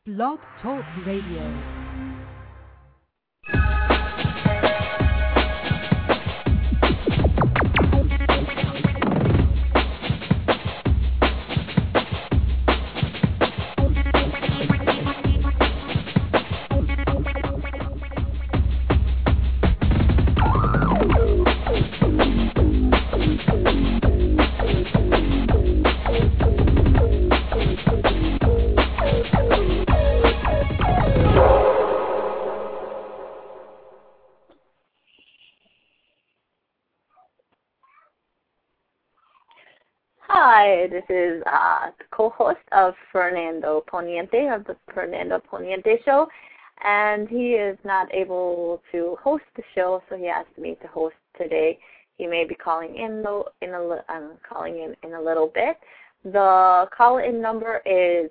Blog Talk Radio. Hi, this is the co-host of Fernando Poniente of the Fernando Poniente Show, and he is not able to host the show, so he asked me to host today. He may be calling in in a little bit. The call-in number is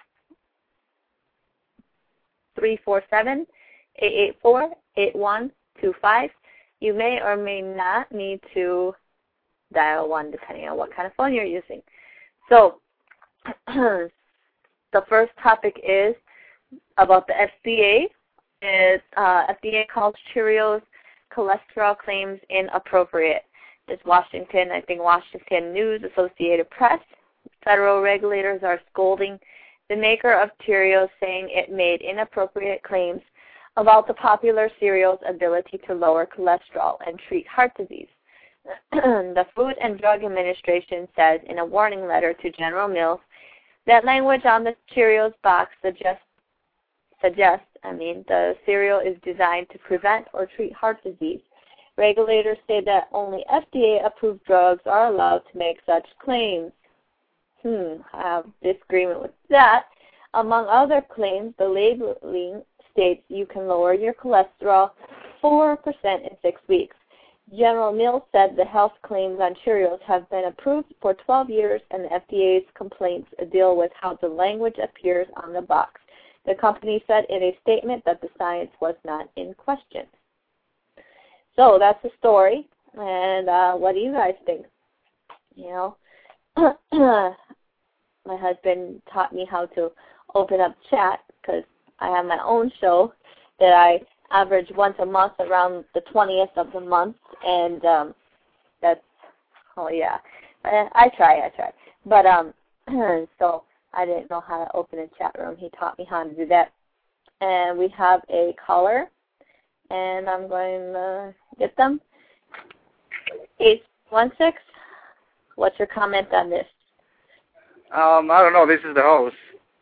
347-884-8125. You may or may not need to dial 1 depending on what kind of phone you're using. So the first topic is about the FDA. FDA calls Cheerios cholesterol claims inappropriate. This Washington News Associated Press. Federal regulators are scolding the maker of Cheerios, saying it made inappropriate claims about the popular cereal's ability to lower cholesterol and treat heart disease. The Food and Drug Administration says in a warning letter to General Mills that language on the Cheerios box suggests the cereal is designed to prevent or treat heart disease. Regulators say that only FDA-approved drugs are allowed to make such claims. I have disagreement with that. Among other claims, the labeling states you can lower your cholesterol 4% in 6 weeks. General Mills said the health claims on Cheerios have been approved for 12 years, and the FDA's complaints deal with how the language appears on the box. The company said in a statement that the science was not in question. So that's the story, and what do you guys think? My husband taught me how to open up chat because I have my own show that I average once a month around the 20th of the month, and I try. But so I didn't know how to open a chat room. He taught me how to do that. And we have a caller, and I'm going to get them. 816, what's your comment on this? I don't know. This is the host.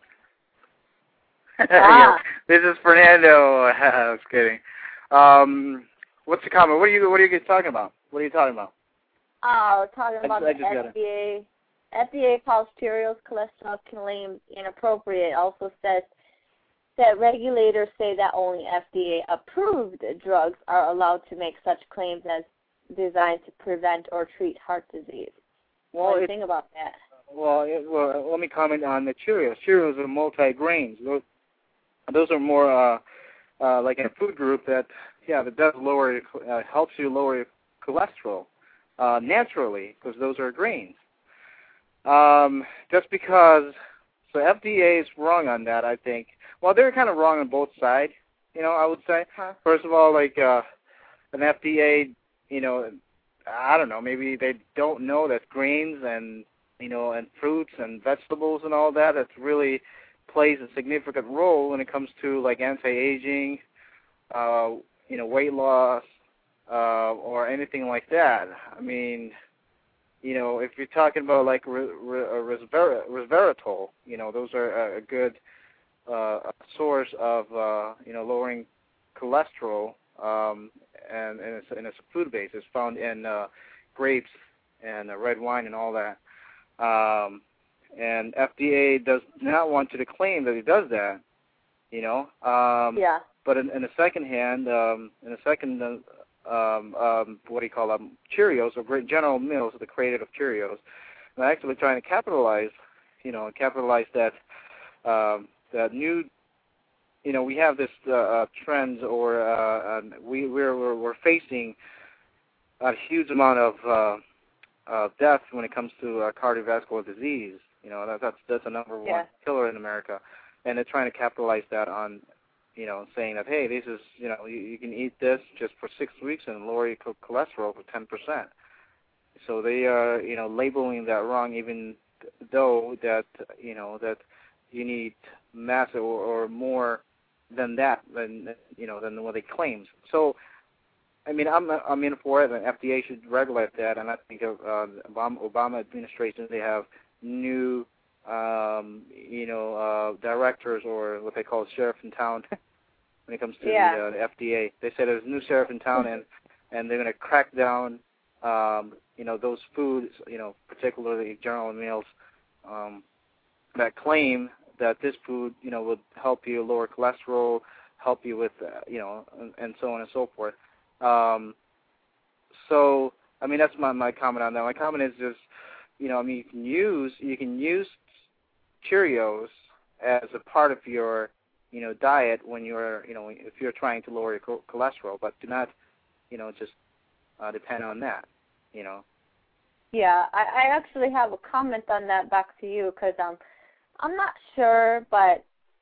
Ah. This is Fernando. I was kidding. What's the comment? What are you guys talking about? What are you talking about? Oh, talking about the FDA. FDA calls Cheerios cholesterol claims inappropriate. Also says that regulators say that only FDA-approved drugs are allowed to make such claims as designed to prevent or treat heart disease. What do you think about that? Well, let me comment on the Cheerios. Cheerios are multi-grains. Those are more like in a food group that does helps you lower your cholesterol naturally, because those are grains. Just because, so FDA is wrong on that, I think. Well, they're kind of wrong on both sides, I would say. Huh. First of all, like an FDA, I don't know, maybe they don't know that grains and fruits and vegetables and all that, that's really plays a significant role when it comes to like anti-aging, weight loss, or anything like that. I mean, if you're talking about like resveratrol, those are a good source of lowering cholesterol, and it's a food base. It's found in grapes and red wine and all that. And FDA does not want you to claim that it does that, Yeah. But in the second hand, Cheerios, or General Mills, the creator of Cheerios, are actually trying to capitalize that that new, we have this trends, or we're facing a huge amount of death when it comes to cardiovascular disease. That's a number one killer in America. and they're trying to capitalize that on, saying that, hey, this is, you can eat this just for 6 weeks and lower your cholesterol for 10%. So they are, labeling that wrong, even though that, that you need massive or more than that, than what they claim. So, I mean, I'm in for it, and FDA should regulate that. And I think of Obama administration, they have new, directors, or what they call sheriff in town when it comes to the FDA. They said there's a new sheriff in town, and they're going to crack down, those foods, particularly General Mills, that claim that this food, would help you lower cholesterol, help you with, and so on and so forth. So, I mean, that's my comment on that. My comment is just, you can use Cheerios as a part of your, diet when you're, if you're trying to lower your cholesterol, but do not, just depend on that, Yeah, I actually have a comment on that back to you, because I'm not sure, but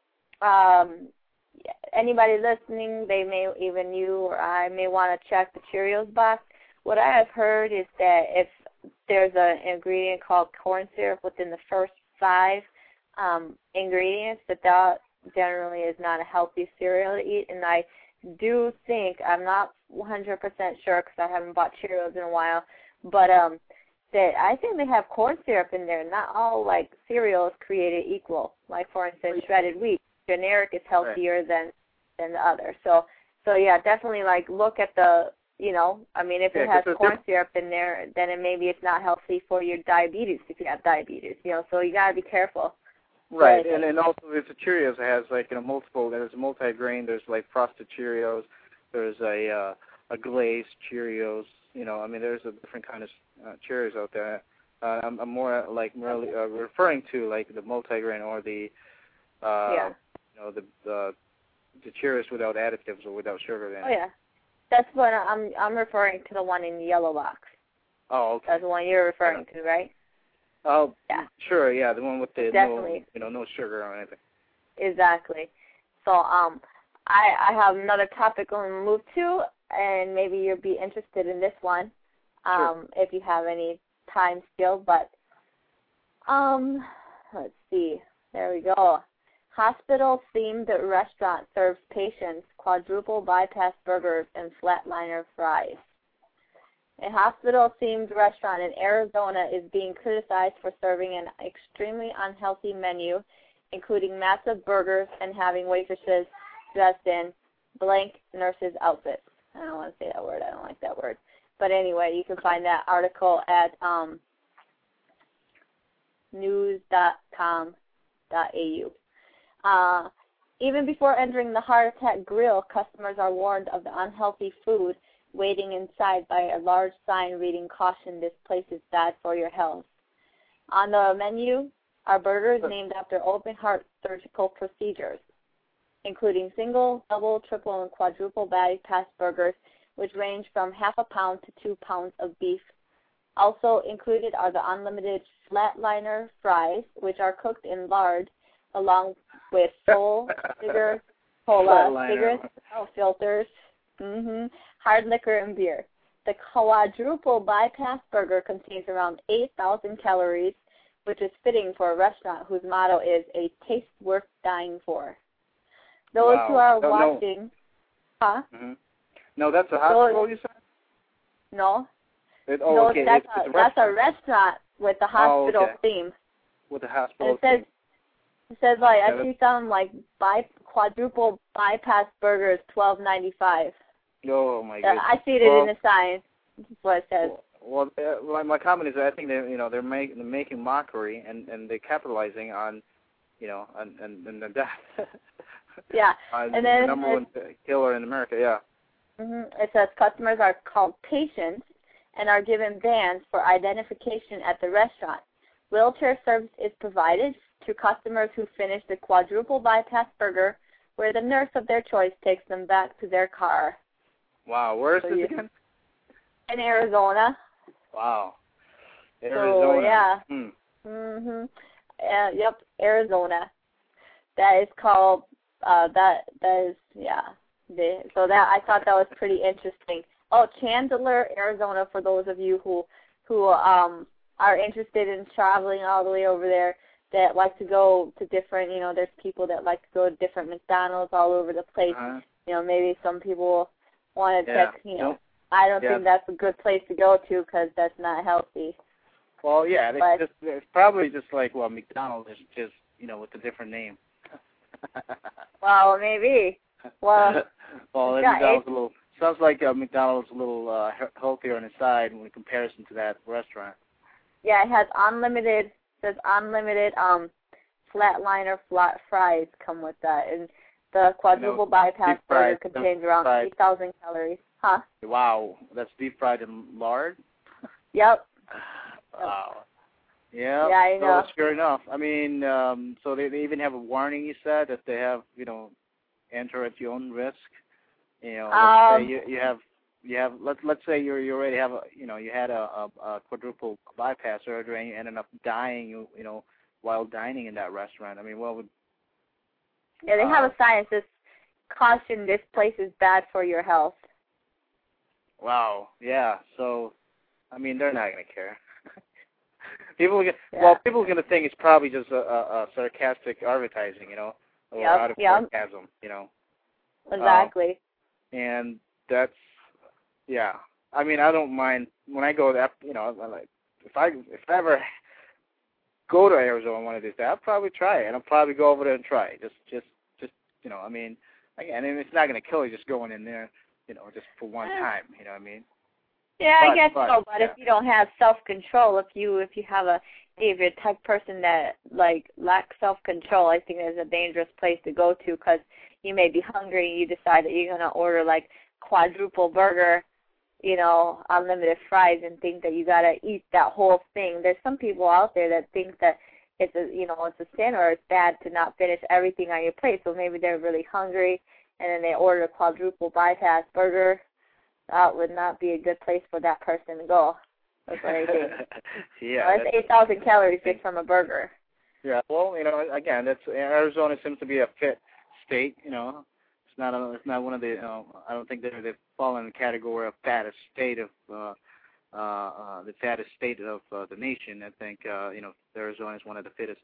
anybody listening, they may, even you or I, may want to check the Cheerios box. What I have heard is that if there's an ingredient called corn syrup within the first 5 ingredients, that generally is not a healthy cereal to eat. And I do think, I'm not 100% sure because I haven't bought Cheerios in a while, but that I think they have corn syrup in there. Not all, like, cereals created equal. Like, for instance, shredded wheat. Generic is healthier than the other. So yeah, definitely, like, look at the, I mean, if it has corn syrup in there, then maybe it's not healthy for your diabetes if you have diabetes, so you got to be careful. Right, and also if the Cheerios has, like, multiple, there's multi-grain, there's, like, frosted Cheerios, there's a glazed Cheerios, I mean, there's a different kind of Cheerios out there. I'm more, like, really referring to, like, the multi-grain or the, the Cheerios without additives or without sugar in it. Oh, yeah. That's what I'm referring to, the one in the yellow box. Oh, okay. That's the one you're referring to, right? Oh, yeah. Sure, yeah, the one with the no sugar or anything. Exactly. So I have another topic I'm going to move to, and maybe you'll be interested in this one if you have any time still. But let's see. There we go. Hospital-themed restaurant serves patients quadruple bypass burgers and flatliner fries. A hospital-themed restaurant in Arizona is being criticized for serving an extremely unhealthy menu, including massive burgers and having waitresses dressed in blank nurses' outfits. I don't want to say that word. I don't like that word. But anyway, you can find that article at news.com.au. Even before entering the Heart Attack Grill, customers are warned of the unhealthy food waiting inside by a large sign reading, "Caution, this place is bad for your health." On the menu are burgers named after open heart surgical procedures, including single, double, triple, and quadruple bypass burgers, which range from half a pound to 2 pounds of beef. Also included are the unlimited flatliner fries, which are cooked in lard, along with full sugar, cola, cigarettes, filters, hard liquor, and beer. The quadruple bypass burger contains around 8,000 calories, which is fitting for a restaurant whose motto is "a taste worth dying for." Those who are watching, No, that's a hospital, you said? No. Okay. That's a restaurant with the hospital theme. With the hospital theme. It says like, I see some like quadruple bypass burgers, $12.95. Oh my goodness! I see it in the sign. That's what it says. Well, my comment is that I think they're making mockery and they're capitalizing on, and that. Yeah. And then the number one killer in America. Yeah. It says customers are called patients and are given bands for identification at the restaurant. Wheelchair service is provided to customers who finish the quadruple bypass burger, where the nurse of their choice takes them back to their car. Wow, where is this again? In Arizona. Wow. Arizona. So, yeah. Yep, Arizona. that is called that is so that I thought that was pretty interesting. Oh, Chandler, Arizona, for those of you who are interested in traveling all the way over there, that like to go to different, there's people that like to go to different McDonald's all over the place. Maybe some people want to check, I don't think that's a good place to go to because that's not healthy. Well, yeah, it's probably just like, McDonald's is just, with a different name. Well, maybe. Well, McDonald's sounds like McDonald's a little healthier on the side in comparison to that restaurant. Yeah, it has unlimited flatliner flat fries come with that, and the quadruple bypass burger contains around 8,000 calories. Huh? Wow, that's deep fried in lard? Yep. Wow. Yeah, I know. So sure enough. I mean, so they even have a warning, you said, that they have, enter at your own risk. Let's say you have let's say you already have you had a quadruple bypass surgery and you ended up dying, while dining in that restaurant. I mean, what would? Yeah, they have a sign that says, "Caution: this place is bad for your health." Wow. Yeah. So, I mean, they're not going to care. People are going to think it's probably just a sarcastic advertising, or out of sarcasm, Exactly. And that's, I mean, I don't mind when I go there. If I ever go to Arizona one of these days, I'll probably try it, and I'll probably go over there and try it. Just I mean, again, and it's not going to kill you just going in there, just for one time. You know what I mean? Yeah, I guess so. But if you don't have self-control, if you have if you're the type of person that lacks self-control, I think it's a dangerous place to go to because you may be hungry and you decide that you're gonna order quadruple burger, unlimited fries, and think that you gotta eat that whole thing. There's some people out there that think that it's a sin or it's bad to not finish everything on your plate. So maybe they're really hungry and then they order a quadruple bypass burger. That would not be a good place for that person to go. That's what I think. Yeah. That's 8,000 calories just from a burger. Yeah. Well, again, Arizona seems to be a fit state. It's not one of the. I don't think they fall in the category of fattest state of the fattest state of the nation. I think Arizona is one of the fittest.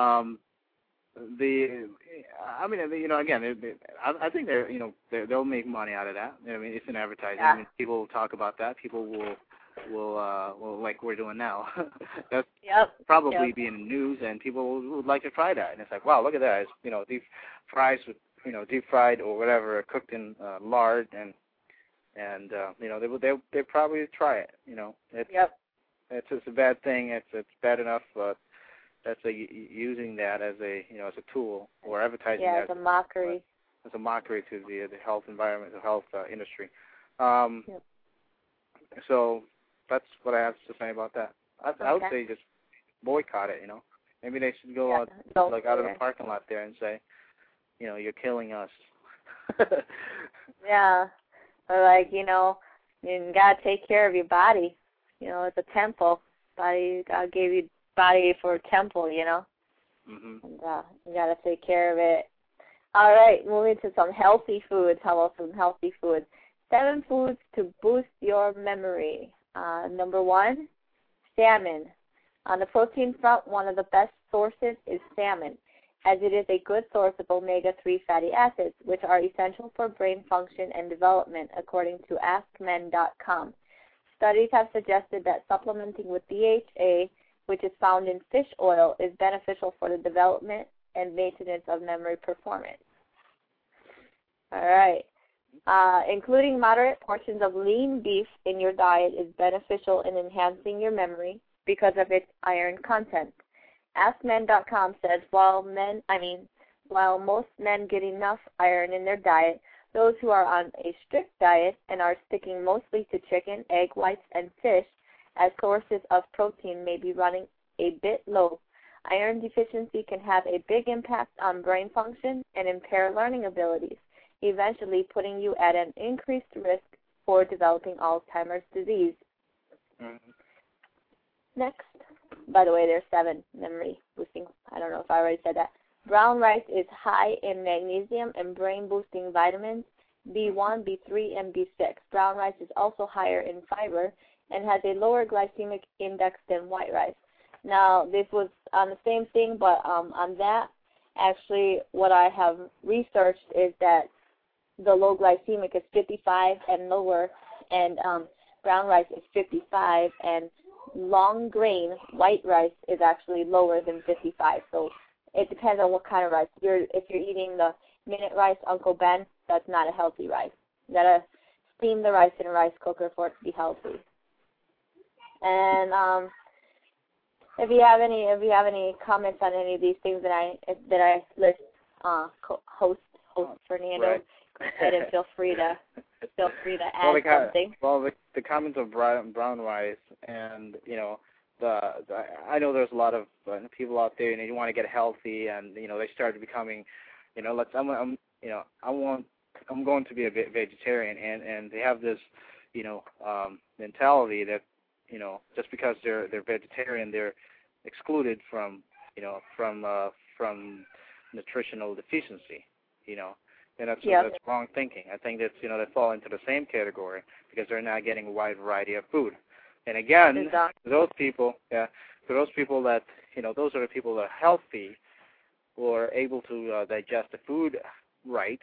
Again, I think they'll make money out of that. I mean, it's an advertising. Yeah. I mean, people will talk about that. People will like we're doing now. That's probably be in the news, and people would like to try that. And it's like, wow, look at that! It's, deep fries with deep fried or whatever, cooked in lard, and they probably try it. It's just a bad thing. It's bad enough. That's using that as a as a tool or advertising. Yeah, as a mockery. As a mockery to the health environment, the health industry. So that's what I have to say about that. I would say just boycott it. Maybe they should go out of the parking lot there and say, you're killing us. Yeah, or you gotta take care of your body. It's a temple. God gave you body for a temple, Mm-hmm. And, you got to take care of it. All right, moving to some healthy foods. How about some healthy foods? 7 foods to boost your memory. Number 1, salmon. On the protein front, one of the best sources is salmon, as it is a good source of omega-3 fatty acids, which are essential for brain function and development, according to AskMen.com. Studies have suggested that supplementing with DHA, which is found in fish oil, is beneficial for the development and maintenance of memory performance. All right. Including moderate portions of lean beef in your diet is beneficial in enhancing your memory because of its iron content. AskMen.com says while most men get enough iron in their diet, those who are on a strict diet and are sticking mostly to chicken, egg whites, and fish as sources of protein may be running a bit low. Iron deficiency can have a big impact on brain function and impair learning abilities, eventually putting you at an increased risk for developing Alzheimer's disease. Mm-hmm. Next. By the way, there's 7 memory boosting. I don't know if I already said that. Brown rice is high in magnesium and brain-boosting vitamins B1, B3, and B6. Brown rice is also higher in fiber and has a lower glycemic index than white rice. Now, this was on the same thing, but on that, actually, what I have researched is that the low glycemic is 55 and lower, and brown rice is 55, and long grain white rice is actually lower than 55. So it depends on what kind of rice. If you're eating the minute rice, Uncle Ben, that's not a healthy rice. You gotta steam the rice in a rice cooker for it to be healthy. And if you have any comments on any of these things that I list, host Fernando, right. go ahead and feel free to add something. Well, the comments of brown rice, and I know there's a lot of people out there, and you want to get healthy, and they started becoming, I'm going to be a vegetarian, and they have this, mentality that, just because they're vegetarian, they're excluded from nutritional deficiency, and that's wrong thinking. I think that's, they fall into the same category because they're not getting a wide variety of food. And again, exactly. those people that, those are the people that are healthy or able to digest the food right,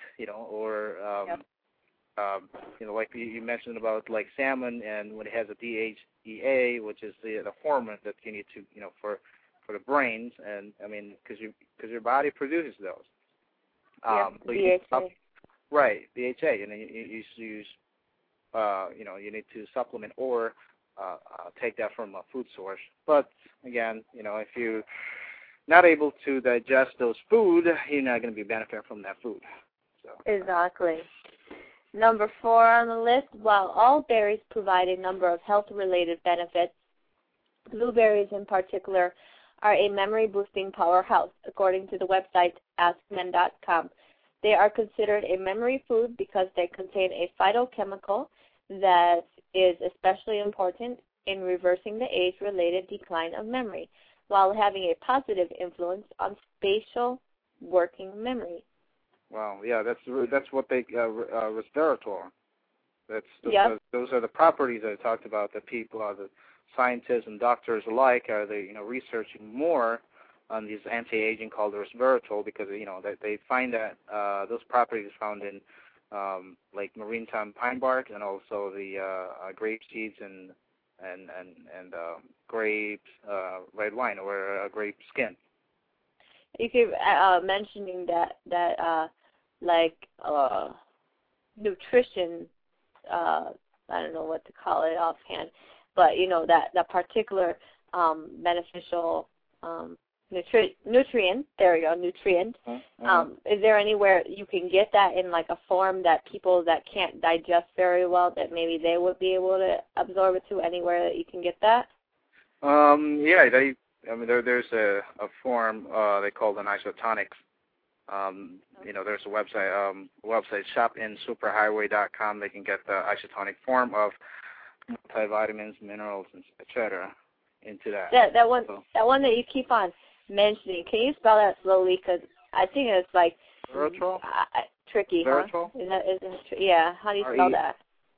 like you mentioned about like salmon, and when it has a DHEA, which is the hormone that you need to, for the brains, and I mean, because your body produces those. So DHA. Right, DHA, and then you use, you need to supplement or take that from a food source. But again, if you're not able to digest those food, you're not going to be benefiting from that food. So. Exactly. Number 4 on the list, while all berries provide a number of health-related benefits, blueberries in particular are a memory-boosting powerhouse, according to the website AskMen.com. They are considered a memory food because they contain a phytochemical that is especially important in reversing the age-related decline of memory, while having a positive influence on spatial working memory. Wow, yeah, that's what they resveratrol. Those are the properties that I talked about that people, the scientists and doctors alike, are researching more on these anti-aging called resveratrol because they find that those properties found in like marine pine bark and also the grape seeds and grapes, red wine or grape skin. You keep mentioning that nutrition, I don't know what to call it offhand, but that particular beneficial nutrient. There we go, nutrient. Mm-hmm. Is there anywhere you can get that in like a form that people that can't digest very well, that maybe they would be able to absorb it to? Anywhere that you can get that? There's a form they call an isotonics. There's a website shopinsuperhighway.com. They can get the isotonic form of multivitamins, minerals, etc. into that. That one that you keep on mentioning. Can you spell that slowly? Because I think it's like Resveratrol? Tricky, Resveratrol? Huh? Yeah. How do you spell that?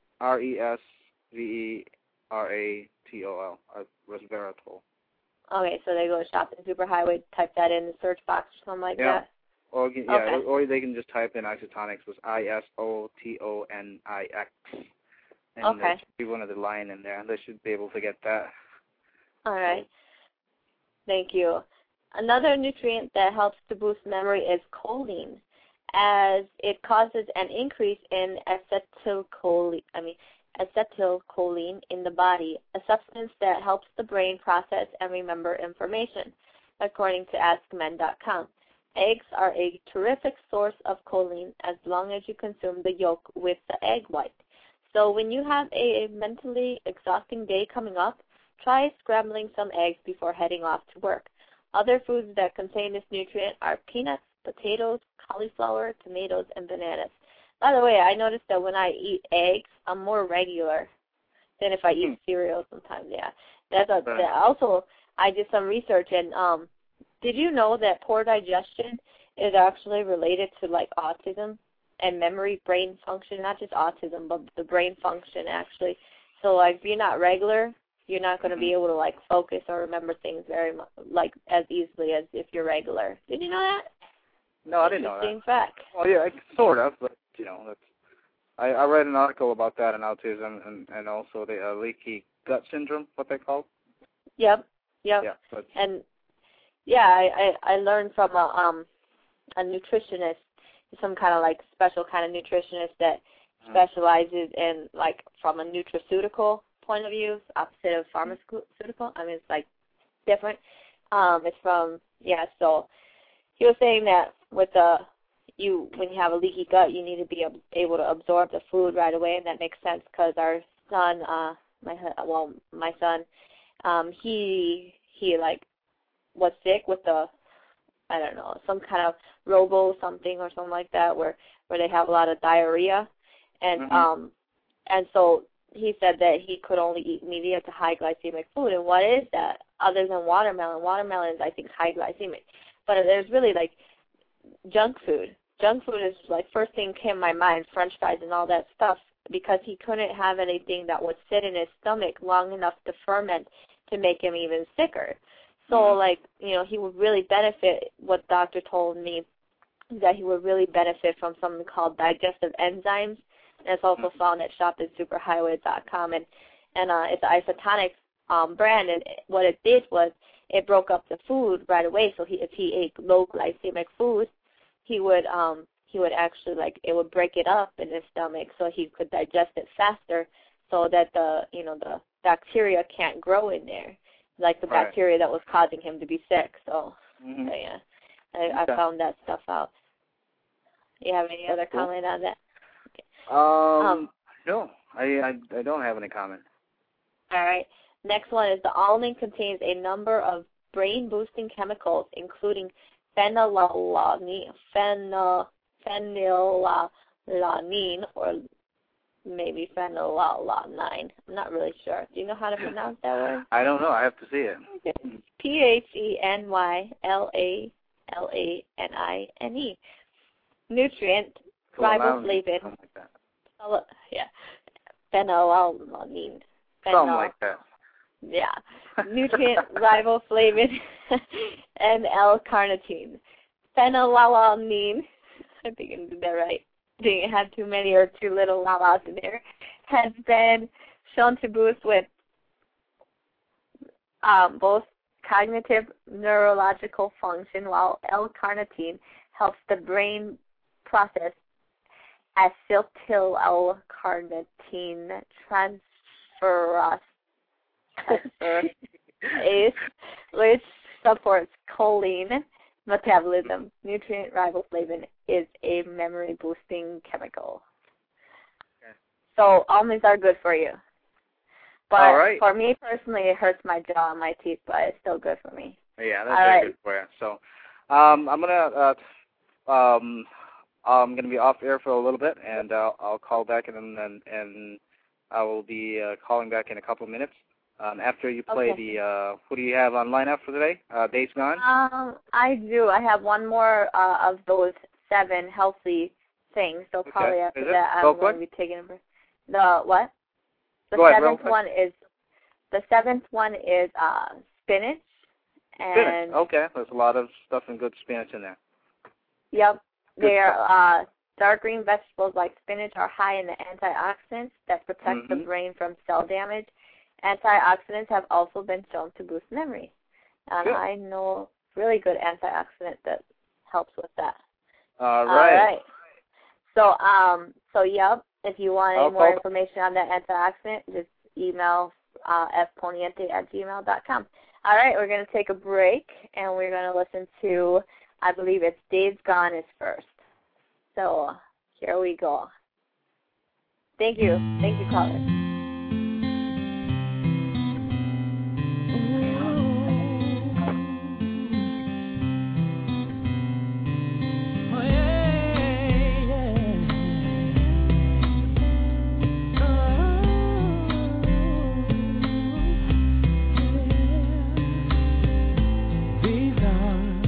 Resveratrol. Resveratrol. Okay, so they go to Shop in Superhighway, type that in the search box or something like that? Or they can just type in isotonics with ISOTONIX. And there should be one of the line in there. They should be able to get that. All right. Thank you. Another nutrient that helps to boost memory is choline, as it causes an increase in acetylcholine in the body, a substance that helps the brain process and remember information, according to AskMen.com. Eggs are a terrific source of choline as long as you consume the yolk with the egg white. So when you have a mentally exhausting day coming up, try scrambling some eggs before heading off to work. Other foods that contain this nutrient are peanuts, potatoes, cauliflower, tomatoes, and bananas. By the way, I noticed that when I eat eggs, I'm more regular than if I eat cereal sometimes. Yeah, also I did some research, and did you know that poor digestion is actually related to like autism and memory, brain function, not just autism, but the brain function actually. So like if you're not regular, you're not going to be able to like focus or remember things very much, like as easily as if you're regular. Did you know that? No, I didn't know that. Interesting fact. Well, yeah, sort of, but that's. I read an article about that in autism and also the leaky gut syndrome, what they call. Yep. Yeah. And yeah, I learned from a nutritionist, some kind of like special kind of nutritionist that specializes in like from a nutraceutical point of view, opposite of pharmaceutical. I mean, it's like different. It's from so he was saying that with when you have a leaky gut, you need to be able to absorb the food right away, and that makes sense because our son, my son, he like was sick with some kind of robo something or something like that where they have a lot of diarrhea, and and so he said that he could only eat medium to high glycemic food. And what is that other than watermelon? Watermelon is, I think, high glycemic, but there's really like junk food. Junk food is like first thing came to my mind, French fries and all that stuff, because he couldn't have anything that would sit in his stomach long enough to ferment to make him even sicker. So like, he would really benefit, what the doctor told me, that he would really benefit from something called digestive enzymes. And it's also found at shop@superhighway.com. And it's an isotonic brand, and what it did was it broke up the food right away. So if he ate low glycemic food, he would actually it would break it up in his stomach so he could digest it faster, so that the bacteria can't grow in there, like the bacteria that was causing him to be sick. So I found that stuff out. You have any other comment on that? Okay. No, I don't have any comment. All right. Next one is the almond contains a number of brain-boosting chemicals, including phenylalanine, or maybe phenylalanine. I'm not really sure. Do you know how to pronounce that word? I don't know. I have to see it. Okay. phenylalanine. Nutrient riboflavin. Something like that. Phenylalanine. Something like that. Yeah. Nutrient riboflavin and L-carnitine. Phenylalanine, I think I did that right. I think it had too many or too little lalas in there, has been shown to boost with both cognitive neurological function, while L-carnitine helps the brain process acetyl L-carnitine transferase, which supports choline metabolism. Nutrient riboflavin is a memory-boosting chemical. Okay. So almonds are good for you. But all right. For me personally, it hurts my jaw and my teeth, but it's still good for me. Yeah, that's very good for you. So I'm gonna be off air for a little bit, and I'll call back, and I will be calling back in a couple of minutes. After you play who do you have on lineup for today? Days Gone? I do. I have one more of those 7 healthy things. So probably after that, I'm going to be taking a break. The what? The seventh one is spinach. Spinach. Okay, there's a lot of stuff in good spinach in there. Yep. They're dark green vegetables like spinach are high in the antioxidants that protect the brain from cell damage. Antioxidants have also been shown to boost memory. And I know really good antioxidant that helps with that. All right. So, yep, if you want any more information on that antioxidant, just email fponiente@gmail.com. All right, we're going to take a break, and we're going to listen to, I believe it's Days Gone is first. So, here we go. Thank you. Thank you, caller. These are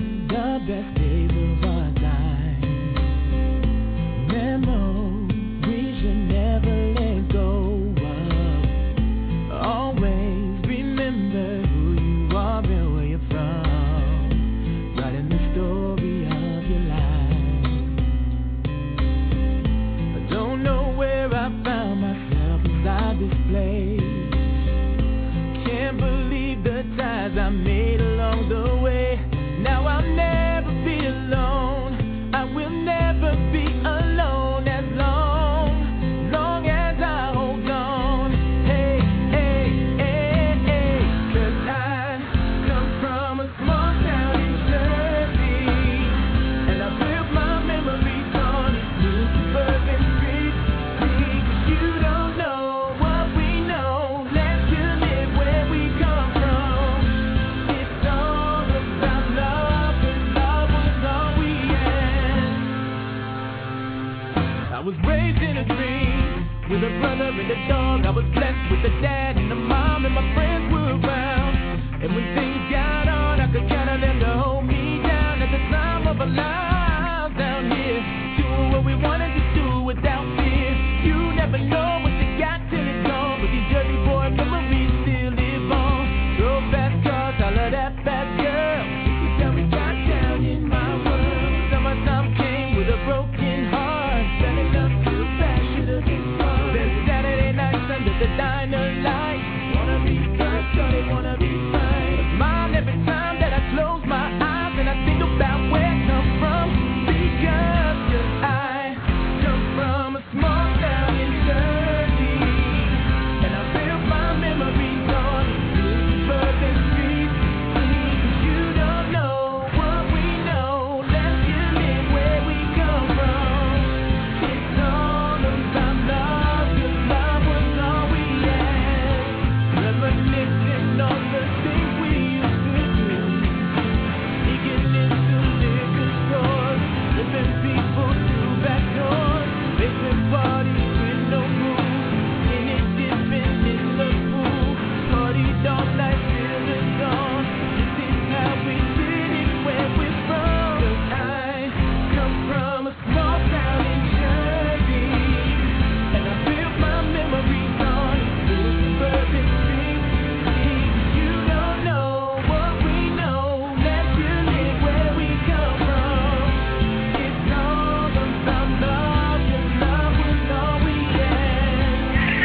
was raised in a dream with a brother and a dog. I was blessed with a dad and a mom, and my friends were around. And when things got on, I could count on them to hold me down at the time of our lives down here, doing what we wanted to do without fear. You never know what you got till it's gone, but these Jersey boy memories still live on. Drove fast cars, all of that fast girl. You tell me got down in my world. Summertime came with a broken heart. Better love too fast, should've been smart. Then Saturday nights under the diner lights. Wanna be first, so they wanna be fine. I smile every time that I close my eyes and I think about where I come from. Because I come from a small town in Jersey, and I built my memories on these suburban streets. You don't know what we know, let's just live where we come from. It's all about love, 'cause love was all we had. Reminiscing on the things we used to do, sneaking into liquor stores, flipping people through back doors, basement parties with no rules, in it dipping in the pool, partied all night till the dawn. This is how we did it where we're from. 'Cause I come from a small town in Jersey, and I built my memories on those suburban streets. You don't know what we know, let's just live where we come from. It's all about love, 'cause love was all we had.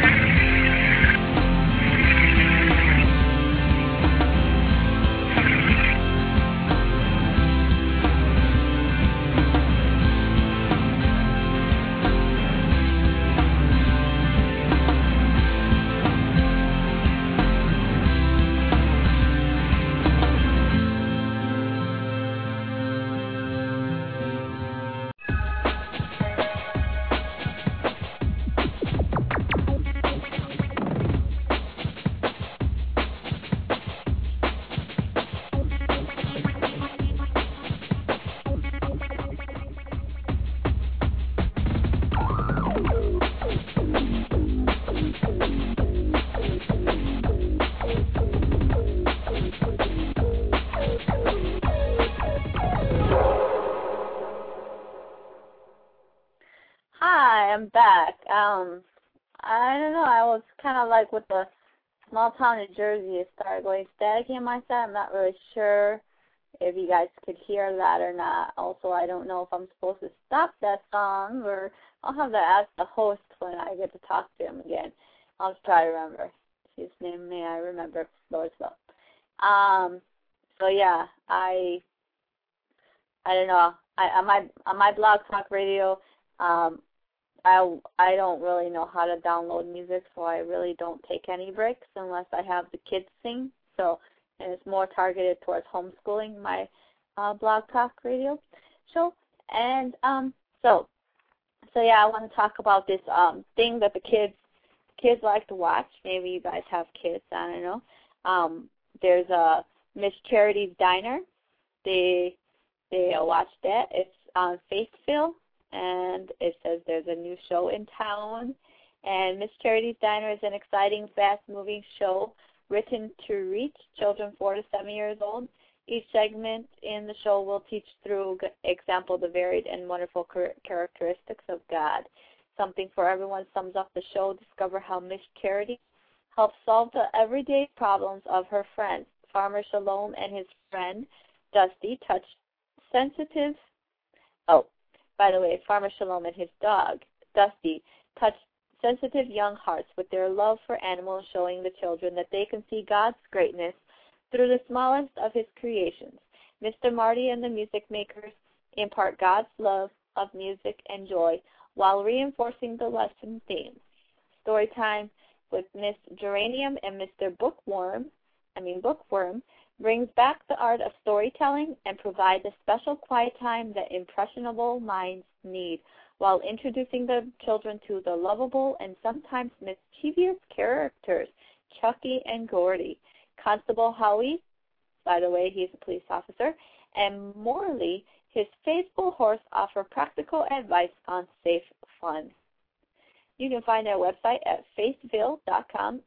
Hi, I'm back. I don't know, I was kind of like with the small town in Jersey, it started going staticky on my side. I'm not really sure if you guys could hear that or not. Also, I don't know if I'm supposed to stop that song, or I'll have to ask the host when I get to talk to him again. I'll try to remember. His name, may I remember, slow as well. So yeah, I don't know. On my Blog Talk Radio, I don't really know how to download music, so I really don't take any breaks unless I have the kids sing. So, and it's more targeted towards homeschooling, my Blog Talk Radio show. And so yeah, I want to talk about this thing that the kids like to watch. Maybe you guys have kids, I don't know. There's a Miss Charity's Diner. They watch that. It's on Faithville. And it says there's a new show in town. And Miss Charity's Diner is an exciting, fast-moving show written to reach children 4 to 7 years old. Each segment in the show will teach through example the varied and wonderful characteristics of God. Something for Everyone sums up the show. Discover how Miss Charity helps solve the everyday problems of her friends. Farmer Shalom and his friend Dusty touch sensitive. By the way, Farmer Shalom and his dog, Dusty, touch sensitive young hearts with their love for animals, showing the children that they can see God's greatness through the smallest of his creations. Mr. Marty and the music makers impart God's love of music and joy while reinforcing the lesson themes. Storytime with Miss Geranium and Mr. Bookworm brings back the art of storytelling and provides a special quiet time that impressionable minds need while introducing the children to the lovable and sometimes mischievous characters, Chucky and Gordy. Constable Howie, by the way, he's a police officer, and Morley, his faithful horse offer practical advice on safe fun. You can find our website at faithville.com,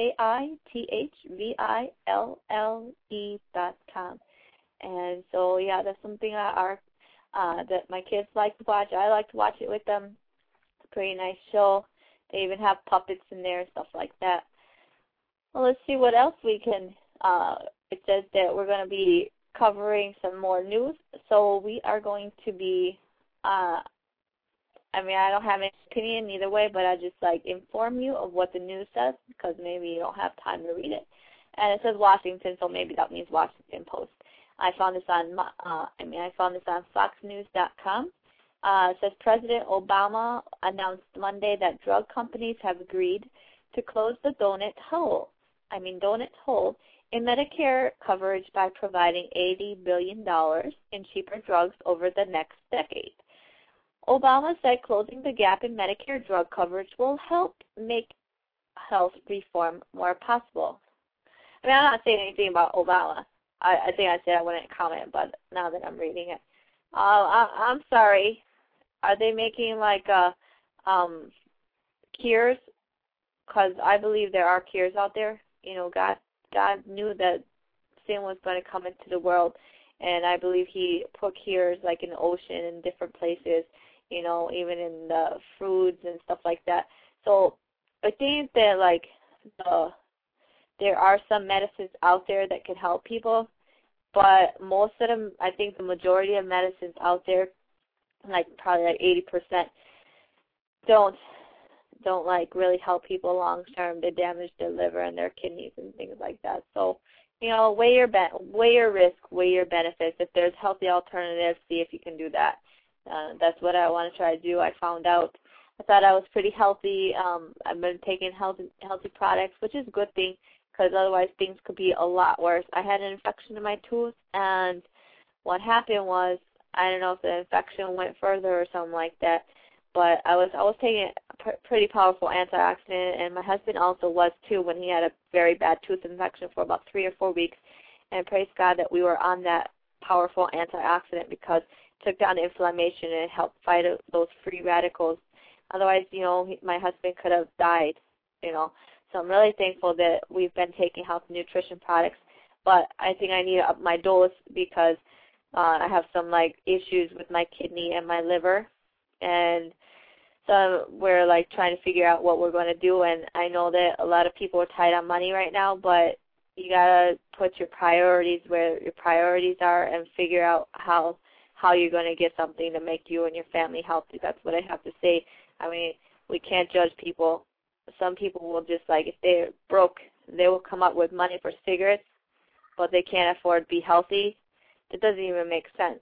faithville.com. And so, yeah, that's something that my kids like to watch. I like to watch it with them. It's a pretty nice show. They even have puppets in there and stuff like that. Well, let's see what else we can. It says that we're going to be covering some more news. So we are going to be, I don't have any opinion either way, but I just inform you of what the news says because maybe you don't have time to read it. And it says Washington, so maybe that means Washington Post. I found this on FoxNews.com. It says President Obama announced Monday that drug companies have agreed to close the donut hole in Medicare coverage by providing $80 billion in cheaper drugs over the next decade. Obama said closing the gap in Medicare drug coverage will help make health reform more possible. I'm not saying anything about Obama. I think I said I wouldn't comment, but now that I'm reading it. I'm sorry. Are they making cures? Because I believe there are cures out there. God knew that sin was going to come into the world, and I believe he put cures in the ocean and different places, even in the foods and stuff like that. So I think that there are some medicines out there that can help people, but most of them, I think the majority of medicines out there, probably 80%, don't really help people long term. They damage their liver and their kidneys and things like that. So, weigh your risk, weigh your benefits. If there's healthy alternatives, see if you can do that. That's what I want to try to do. I thought I was pretty healthy. I've been taking healthy products, which is a good thing because otherwise things could be a lot worse. I had an infection in my tooth, and what happened was, I don't know if the infection went further or something like that, but I was taking a pretty powerful antioxidant, and my husband also was too when he had a very bad tooth infection for about 3 or 4 weeks. And praise God that we were on that powerful antioxidant because it took down the inflammation and it helped fight those free radicals. Otherwise, my husband could have died, So I'm really thankful that we've been taking health and nutrition products. But I think I need to up my dose because I have some issues with my kidney and my liver. And so we're trying to figure out what we're going to do, and I know that a lot of people are tight on money right now, but you got to put your priorities where your priorities are and figure out how you're going to get something to make you and your family healthy. That's what I have to say. We can't judge people. Some people will just if they're broke, they will come up with money for cigarettes, but they can't afford to be healthy. That doesn't even make sense,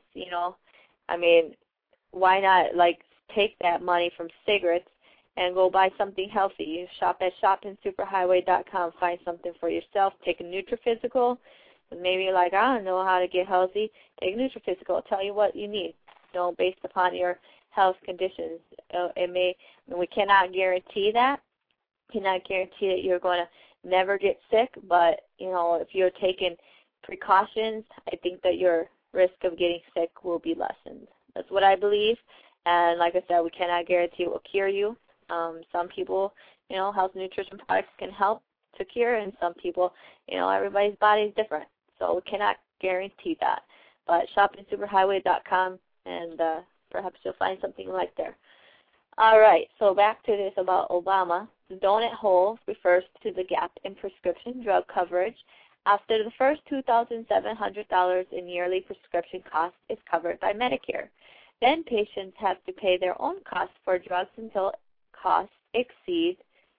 why not take that money from cigarettes and go buy something healthy? You shop at shoppingsuperhighway.com, find something for yourself. Take a Nutri-Physical. Maybe you're I don't know how to get healthy. Take a Nutri-Physical. It'll tell you what you need, based upon your health conditions. We cannot guarantee that. Cannot guarantee that you're going to never get sick, but, if you're taking precautions, I think that your risk of getting sick will be lessened. That's what I believe. And like I said, we cannot guarantee it will cure you. Some people, health and nutrition products can help to cure, and some people, everybody's body is different. So we cannot guarantee that. But shoppingsuperhighway.com, and perhaps you'll find something there. All right, so back to this about Obama. The donut hole refers to the gap in prescription drug coverage after the first $2,700 in yearly prescription costs is covered by Medicare. Then patients have to pay their own costs for drugs until costs exceed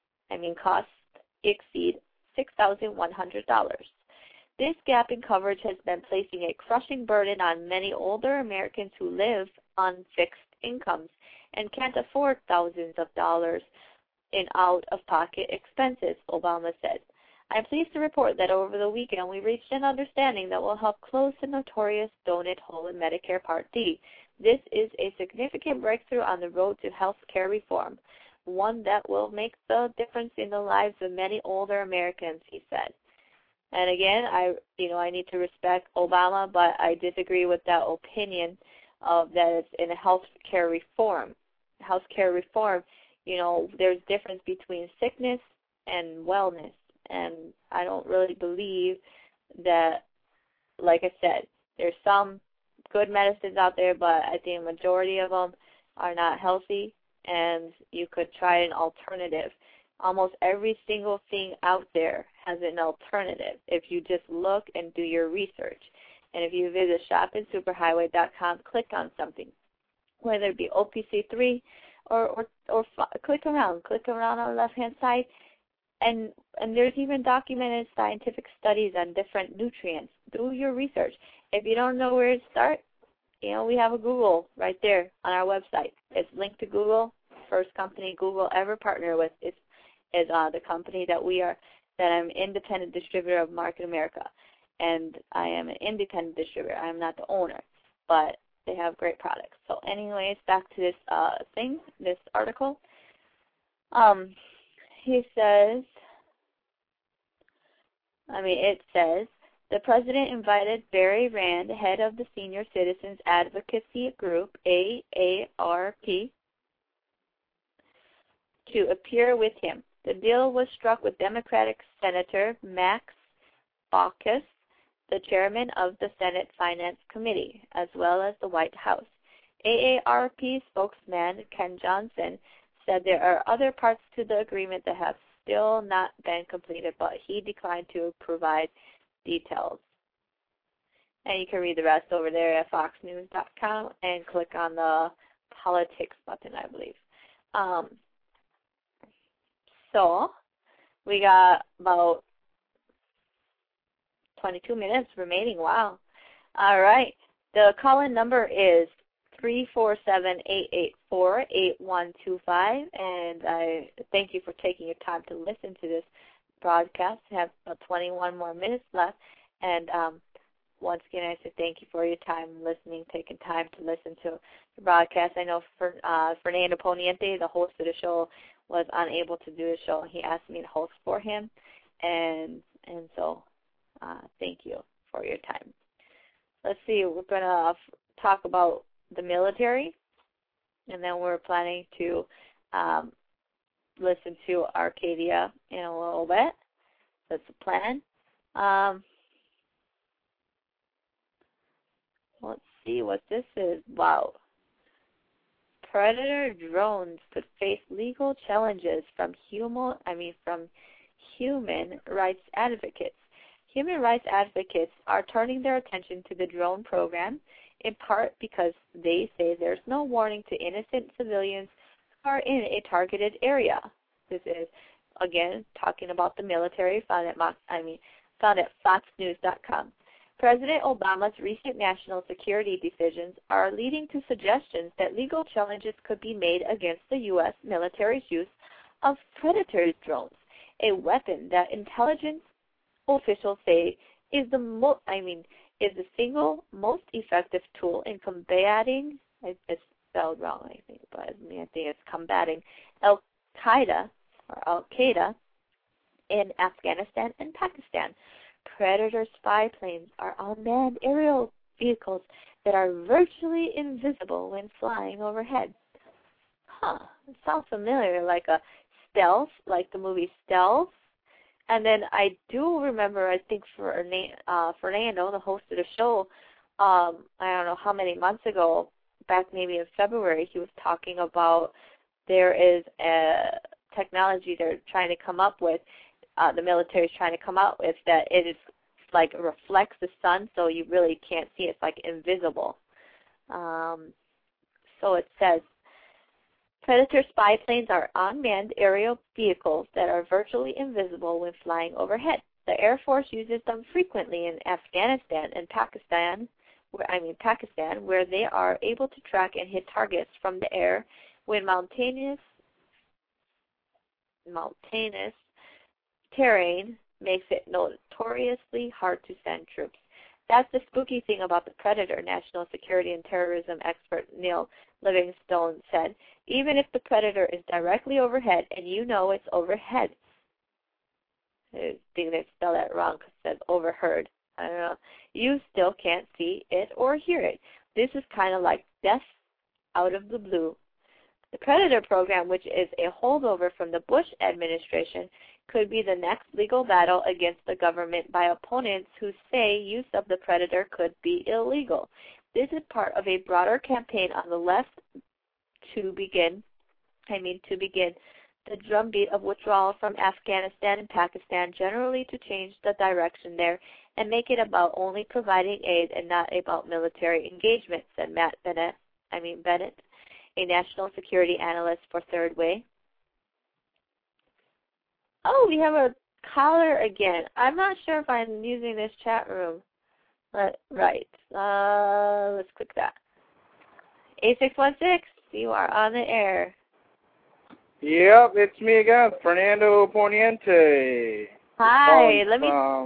$6,100. This gap in coverage has been placing a crushing burden on many older Americans who live on fixed incomes and can't afford thousands of dollars in out-of-pocket expenses, Obama said. I'm pleased to report that over the weekend we reached an understanding that will help close the notorious donut hole in Medicare Part D. This is a significant breakthrough on the road to health care reform, one that will make the difference in the lives of many older Americans, he said. And again, I need to respect Obama, but I disagree with that opinion. that it's in healthcare reform. Healthcare reform, there's difference between sickness and wellness, and I don't really believe that, like I said, there's some good medicines out there, but I think a majority of them are not healthy, and you could try an alternative. Almost every single thing out there has an alternative if you just look and do your research. And if you visit shoppingsuperhighway.com, click on something, whether it be OPC3 or click around on the left-hand side, and there's even documented scientific studies on different nutrients. Do your research. If you don't know where to start, we have a Google right there on our website. It's linked to Google. First company Google ever partnered with is the company that I'm an independent distributor of Market America. And I am an independent distributor. I'm not the owner, but they have great products. So anyways, back to this this article. It says, the president invited Barry Rand, head of the Senior Citizens Advocacy Group, AARP, to appear with him. The deal was struck with Democratic Senator Max Baucus, the chairman of the Senate Finance Committee, as well as the White House. AARP spokesman Ken Johnson said there are other parts to the agreement that have still not been completed, but he declined to provide details. And you can read the rest over there at foxnews.com and click on the politics button, I believe. So we got about 22 minutes remaining. Wow. All right. The call-in number is 347-884-8125, and I thank you for taking your time to listen to this broadcast. I have about 21 more minutes left, and once again, I say thank you for your time listening, taking time to listen to the broadcast. I know Fernando Poniente, the host of the show, was unable to do the show. He asked me to host for him, and so thank you for your time. Let's see, we're going to talk about the military, and then we're planning to listen to Arcadia in a little bit. That's the plan. Let's see what this is. Wow. Predator drones could face legal challenges from human rights advocates. Human rights advocates are turning their attention to the drone program, in part because they say there's no warning to innocent civilians who are in a targeted area. This is, again, talking about the military, found at foxnews.com. President Obama's recent national security decisions are leading to suggestions that legal challenges could be made against the U.S. military's use of Predator drones, a weapon that intelligence officials say is the single most effective tool in combating. It's spelled wrong, I think, but I think it's combating Al-Qaeda in Afghanistan and Pakistan. Predator spy planes are unmanned aerial vehicles that are virtually invisible when flying overhead. It sounds familiar, like a stealth, like the movie Stealth. And then I do remember, I think Fernando, the host of the show, I don't know how many months ago, back maybe in February, he was talking about there is a technology they're trying to come up with, the military is trying to come out with, that it is like reflects the sun, so you really can't see it. It's like invisible. So it says, Predator spy planes are unmanned aerial vehicles that are virtually invisible when flying overhead. The Air Force uses them frequently in Afghanistan and Pakistan, where they are able to track and hit targets from the air when mountainous terrain makes it notoriously hard to send troops. That's the spooky thing about the Predator, National Security and Terrorism expert Neil Livingstone said. Even if the Predator is directly overhead and you know it's overhead, I think they spelled that wrong because it says overheard. I don't know. You still can't see it or hear it. This is kind of like deaths out of the blue. The Predator program, which is a holdover from the Bush administration, could be the next legal battle against the government by opponents who say use of the Predator could be illegal. This is part of a broader campaign on the left to begin the drumbeat of withdrawal from Afghanistan and Pakistan, generally to change the direction there and make it about only providing aid and not about military engagement, said Matt Bennett, a national security analyst for Third Way. Oh, we have a caller again. I'm not sure if I'm using this chat room. Right. Let's click that. 8616, you are on the air. Yep, it's me again, Fernando Poniente. Hi, let me...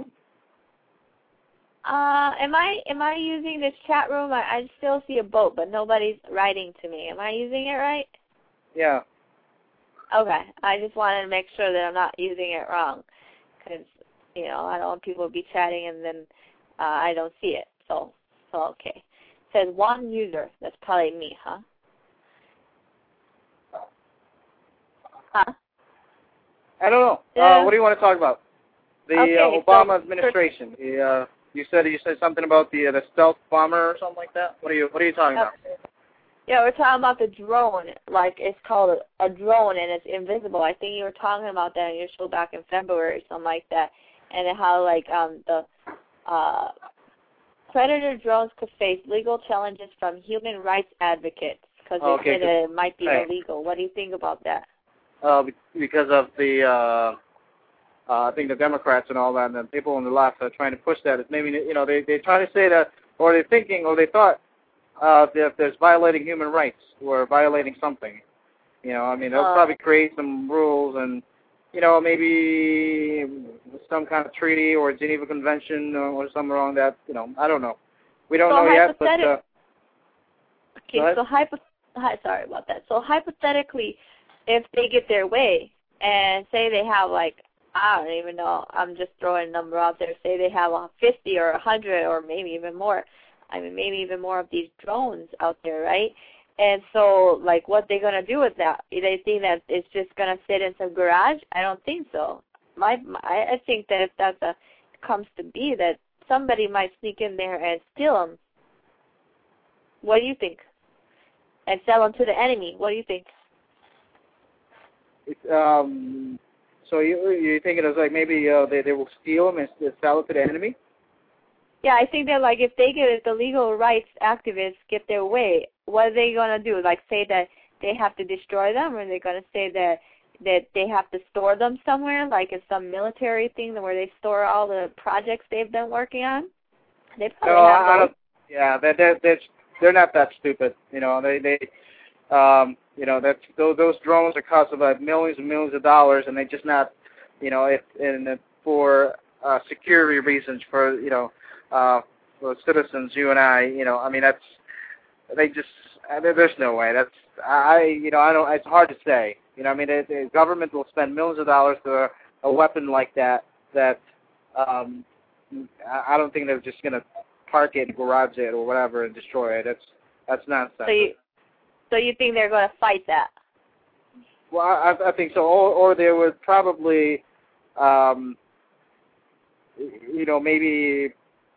am I using this chat room? I still see a boat, but nobody's writing to me. Am I using it right? Yeah. Okay, I just wanted to make sure that I'm not using it wrong, because, I don't want people to be chatting and then I don't see it. So okay. It says one user. That's probably me, huh? Huh? I don't know. What do you want to talk about? The Obama administration. You said something about the stealth bomber or something like that. What are you talking about? Yeah, we're talking about the drone. Like, it's called a drone and it's invisible. I think you were talking about that in your show back in February or something like that. And how the Predator drones could face legal challenges from human rights advocates because they said that it might be illegal. What do you think about that? Because of the I think the Democrats and all that, and the people on the left are trying to push that. It's maybe they try to say that, or they're thinking, or they thought that there's violating human rights or violating something. They'll probably create some rules and maybe some kind of treaty or Geneva Convention or something along that. I don't know. We don't know yet. But okay, sorry about that. So hypothetically, if they get their way and say they have I don't even know, I'm just throwing a number out there, say they have 50 or 100 or maybe even more, maybe even more of these drones out there, right? And so, what they're going to do with that? They think that it's just going to sit in some garage? I don't think so. I think that if that comes to be, that somebody might sneak in there and steal them. What do you think? And sell them to the enemy. What do you think? So you're thinking it's maybe they will steal them and sell it to the enemy? Yeah, I think that if the legal rights activists get their way, what are they going to do? Say that they have to destroy them, or are they going to say that they have to store them somewhere, in some military thing where they store all the projects they've been working on? They probably have those. Yeah, they're not that stupid. Those drones are cost about millions and millions of dollars, and they just not, for security reasons for for citizens, you and I, there's no way. I don't. It's hard to say. The government will spend millions of dollars for a weapon like that. I don't think they're just gonna park it, garage it, or whatever, and destroy it. That's nonsense. So you think they're going to fight that? Well, I think so. Or they would probably, maybe,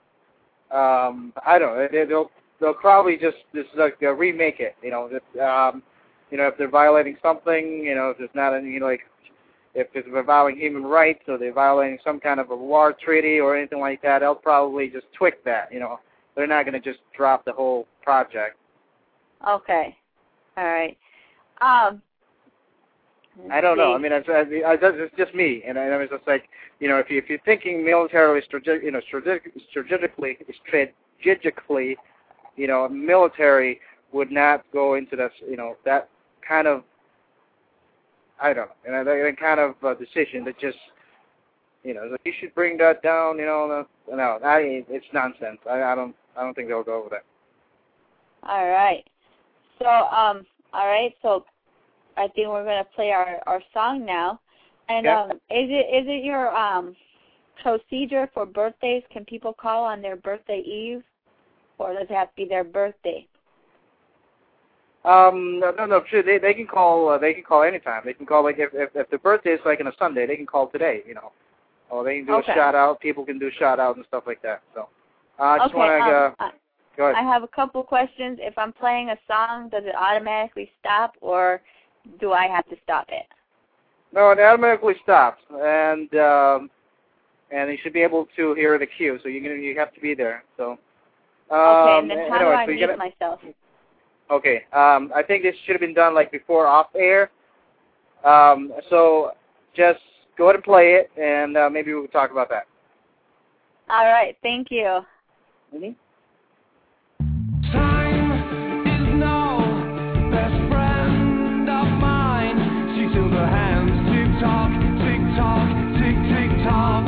I don't know. They'll probably just remake it. If they're violating something, if there's not any if they're violating human rights or they're violating some kind of a war treaty or anything like that, they'll probably just tweak that. They're not going to just drop the whole project. Okay. All right. I don't know. It's just me, and it's just if you're thinking militarily, strategically, military would not go into this, that kind of, I don't know, that kind of decision that just, you should bring that down, no, it's nonsense. I don't think they'll go with it. All right. So, all right. So, I think we're going to play our song now. And is it your procedure for birthdays? Can people call on their birthday eve, or does it have to be their birthday? No, sure. They can call. They can call anytime. They can call like if their birthday is like on a Sunday, they can call today. You know, or they can do a shout out. People can do shout outs and stuff like that. So, I just want to go ahead. I have a couple questions. If I'm playing a song, does it automatically stop, or do I have to stop it? No, it automatically stops, and you should be able to hear the cue. So you have to be there. So. Okay, and then how do I mute myself? Okay, I think this should have been done like before off air. So just go ahead and play it, and maybe we'll talk about that. All right, thank you. Mm-hmm. Time is no best friend of mine. She took her hands, tick tock, tick tock, tick tick tock.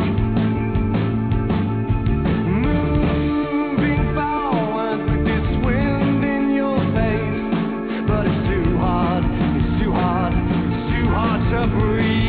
Moving forward with this wind in your face, but it's too hard, it's too hard, it's too hard to breathe.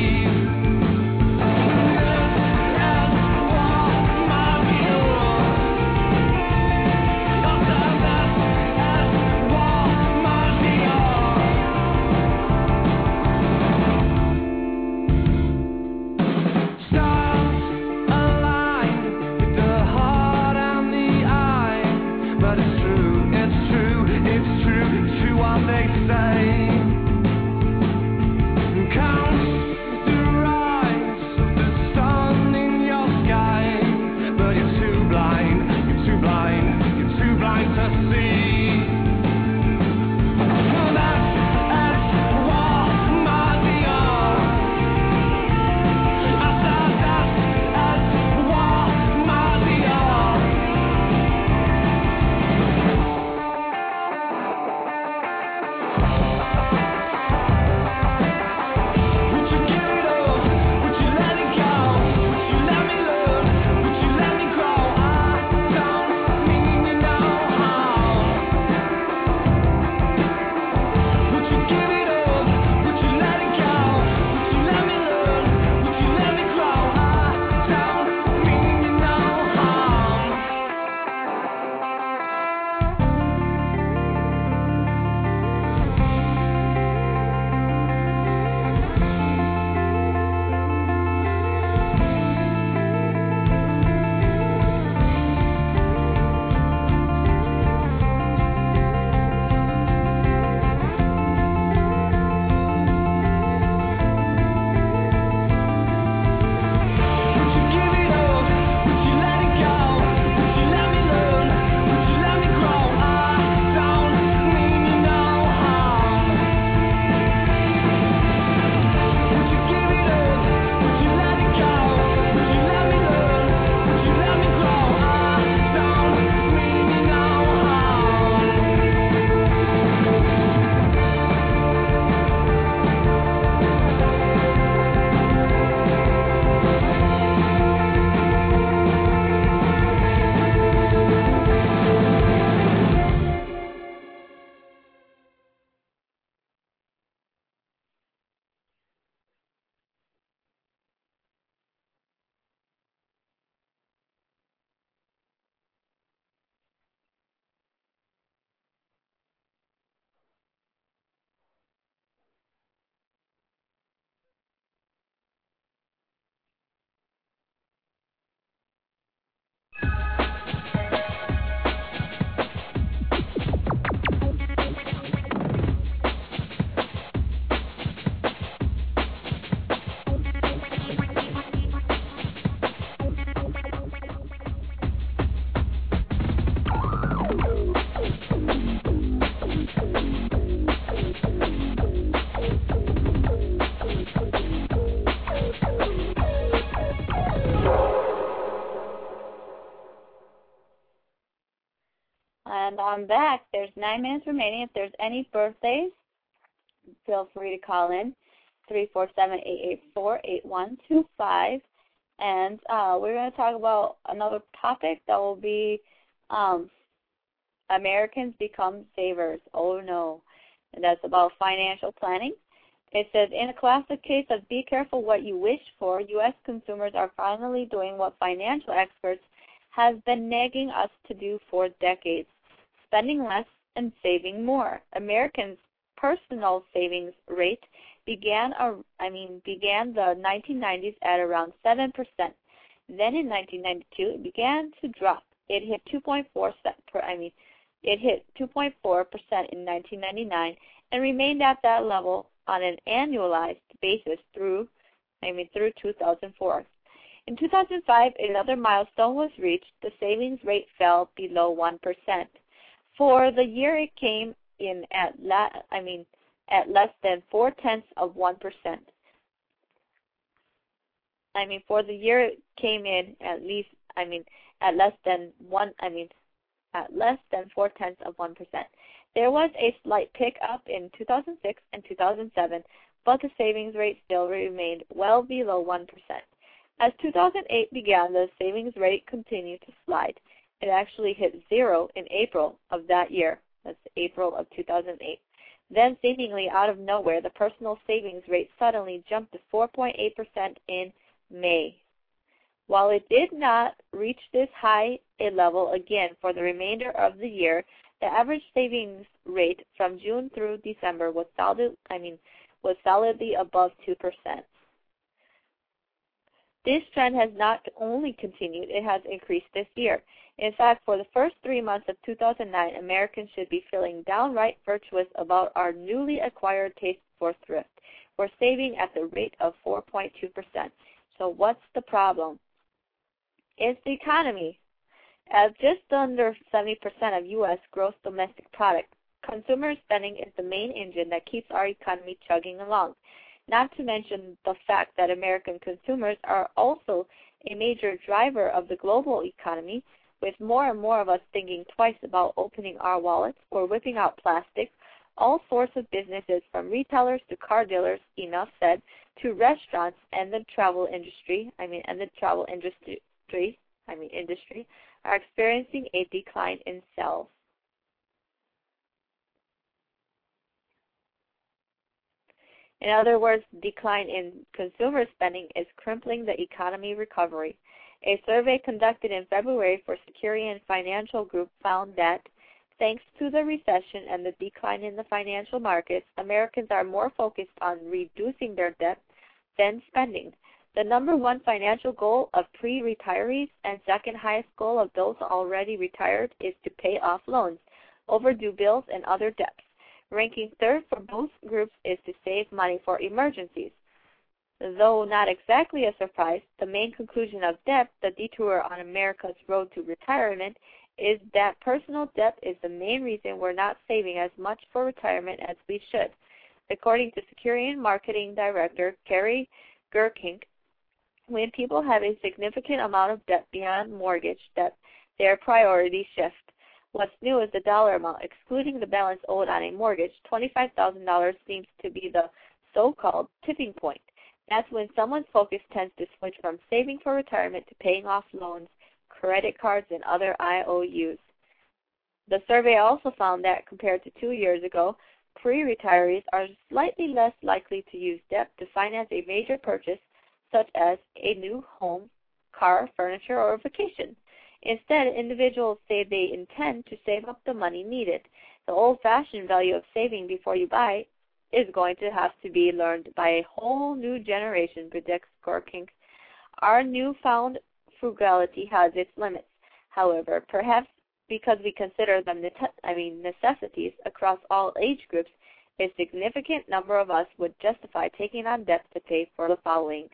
And I'm back. There's 9 minutes remaining. If there's any birthdays, feel free to call in, 347-884-8125. And we're going to talk about another topic that will be Americans become savers. Oh, no. And that's about financial planning. It says, in a classic case of be careful what you wish for, U.S. consumers are finally doing what financial experts have been nagging us to do for decades, spending less and saving more. Americans' personal savings rate began the 1990s at around 7%. Then in 1992, it began to drop. It hit 2.4%. It hit 2.4% in 1999 and remained at that level on an annualized basis through 2004. In 2005, another milestone was reached. The savings rate fell below 1%. For the year, it came in at less than 0.4%. For the year, it came in at less than 0.4%. There was a slight pick up in 2006 and 2007, but the savings rate still remained well below 1%. As 2008 began, the savings rate continued to slide. It actually hit 0 in April of that year. That's April of 2008. Then, seemingly out of nowhere, the personal savings rate suddenly jumped to 4.8% in May. While it did not reach this high a level again for the remainder of the year, the average savings rate from June through December was solidly above 2%. This trend has not only continued, it has increased this year. In fact, for the first 3 months of 2009, Americans should be feeling downright virtuous about our newly acquired taste for thrift. We're saving at the rate of 4.2%. So what's the problem? It's the economy. At just under 70% of U.S. gross domestic product, consumer spending is the main engine that keeps our economy chugging along. Not to mention the fact that American consumers are also a major driver of the global economy, with more and more of us thinking twice about opening our wallets or whipping out plastic. All sorts of businesses, from retailers to car dealers, enough said, to restaurants and the travel industry, are experiencing a decline in sales. In other words, decline in consumer spending is crippling the economy recovery. A survey conducted in February for Securian Financial Group found that, thanks to the recession and the decline in the financial markets, Americans are more focused on reducing their debt than spending. The number one financial goal of pre-retirees and second highest goal of those already retired is to pay off loans, overdue bills, and other debts. Ranking third for both groups is to save money for emergencies. Though not exactly a surprise, the main conclusion of debt, the detour on America's road to retirement, is that personal debt is the main reason we're not saving as much for retirement as we should. According to Securian Marketing Director Kerry Gerkink, when people have a significant amount of debt beyond mortgage debt, their priorities shift. What's new is the dollar amount. Excluding the balance owed on a mortgage, $25,000 seems to be the so-called tipping point. That's when someone's focus tends to switch from saving for retirement to paying off loans, credit cards, and other IOUs. The survey also found that, compared to 2 years ago, pre-retirees are slightly less likely to use debt to finance a major purchase, such as a new home, car, furniture, or vacation. Instead, individuals say they intend to save up the money needed. The old-fashioned value of saving before you buy is going to have to be learned by a whole new generation, predicts Gerkink. Our newfound frugality has its limits. However, perhaps because we consider them necessities across all age groups, a significant number of us would justify taking on debt to pay for the following.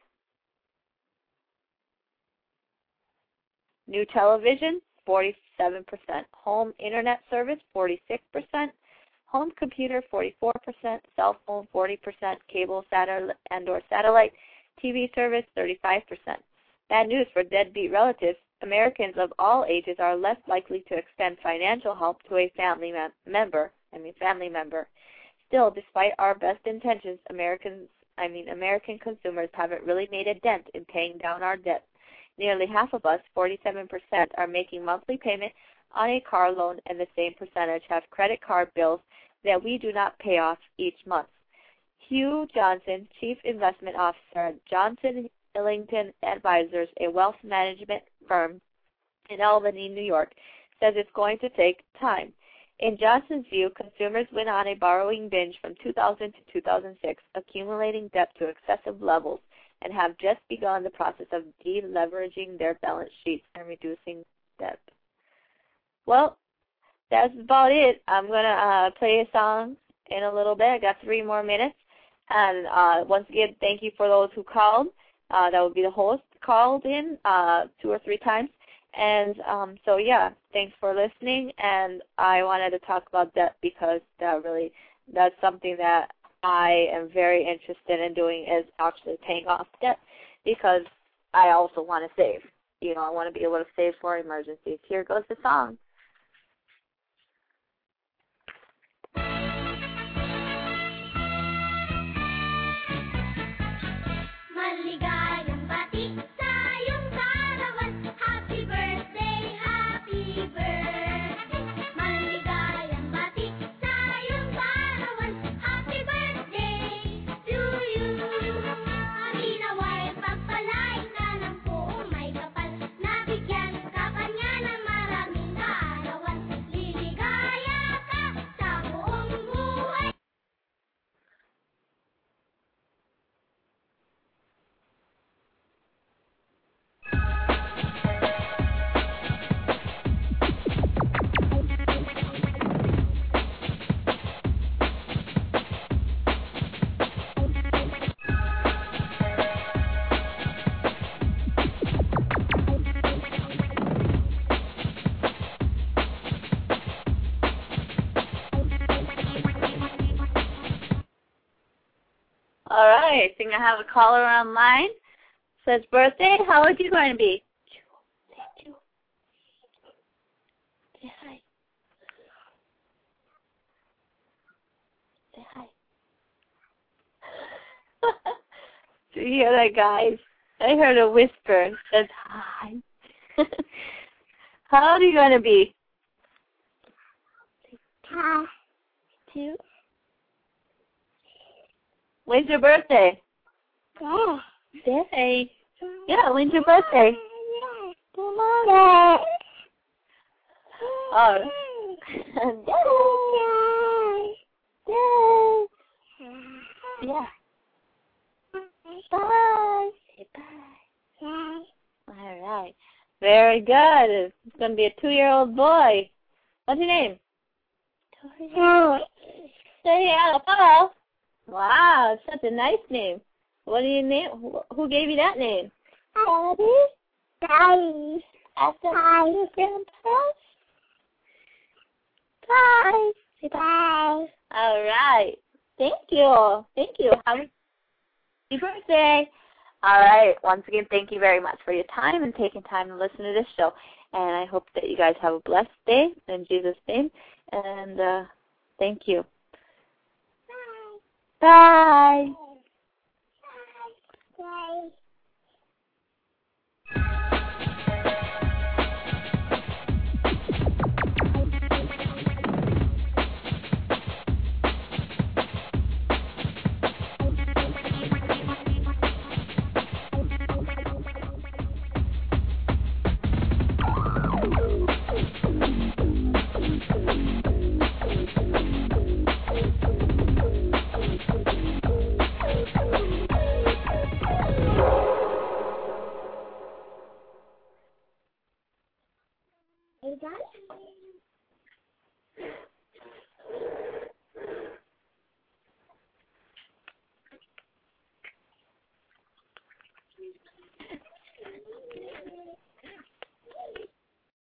New television, 47%. Home internet service, 46%. Home computer, 44%. Cell phone, 40%. Cable and/or satellite TV service, 35%. Bad news for deadbeat relatives. Americans of all ages are less likely to extend financial help to a family member. Still, despite our best intentions, American consumers haven't really made a dent in paying down our debt. Nearly half of us, 47%, are making monthly payment on a car loan, and the same percentage have credit card bills that we do not pay off each month. Hugh Johnson, Chief Investment Officer at Johnson Ellington Advisors, a wealth management firm in Albany, New York, says it's going to take time. In Johnson's view, consumers went on a borrowing binge from 2000 to 2006, accumulating debt to excessive levels, and have just begun the process of deleveraging their balance sheets and reducing debt. Well, that's about it. I'm going to play a song in a little bit. I got 3 more minutes. And once again, thank you for those who called. That would be the host called in 2 or 3 times. And so, yeah, thanks for listening. And I wanted to talk about debt because that's something that I am very interested in doing, is actually paying off debt, because I also want to save. You know, I want to be able to save for emergencies. Here goes the song. Maligayang bati sa iyong kaarawan. Happy birthday, happy birthday. Maligayang bati sa iyong kaarawan. Happy birthday to you. Kami nawa'y pagpalain ka ng buong may kapal. Nabigyan ka pa niya ng maraming kaarawan. Liligaya ka sa buong buhay. All right, I think I have a caller online. Says birthday. How old are you going to be? Say hi. Say hi. Do you hear that, guys? I heard a whisper. It says hi. How old are you going to be? Hi. 2. When's your birthday? Yeah. Day. Yeah, when's your birthday? Tomorrow. Oh. Yeah. Bye. Say bye. All right. Very good. It's going to be a 2-year-old boy. What's your name? Say hello. Wow, it's such a nice name. What do you name? Who gave you that name? Daddy. After your grandpa? Bye. Say bye. All right. Thank you. Thank you. Happy birthday. All right. Once again, thank you very much for your time and taking time to listen to this show. And I hope that you guys have a blessed day in Jesus' name. And thank you. Bye.